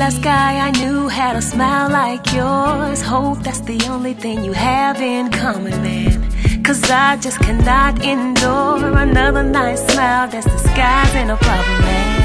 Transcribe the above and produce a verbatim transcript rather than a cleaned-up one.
last guy I knew had a smile like yours. Hope that's the only thing you have in common, man. Cause I just cannot endure another nice smile that's disguising a problem, man.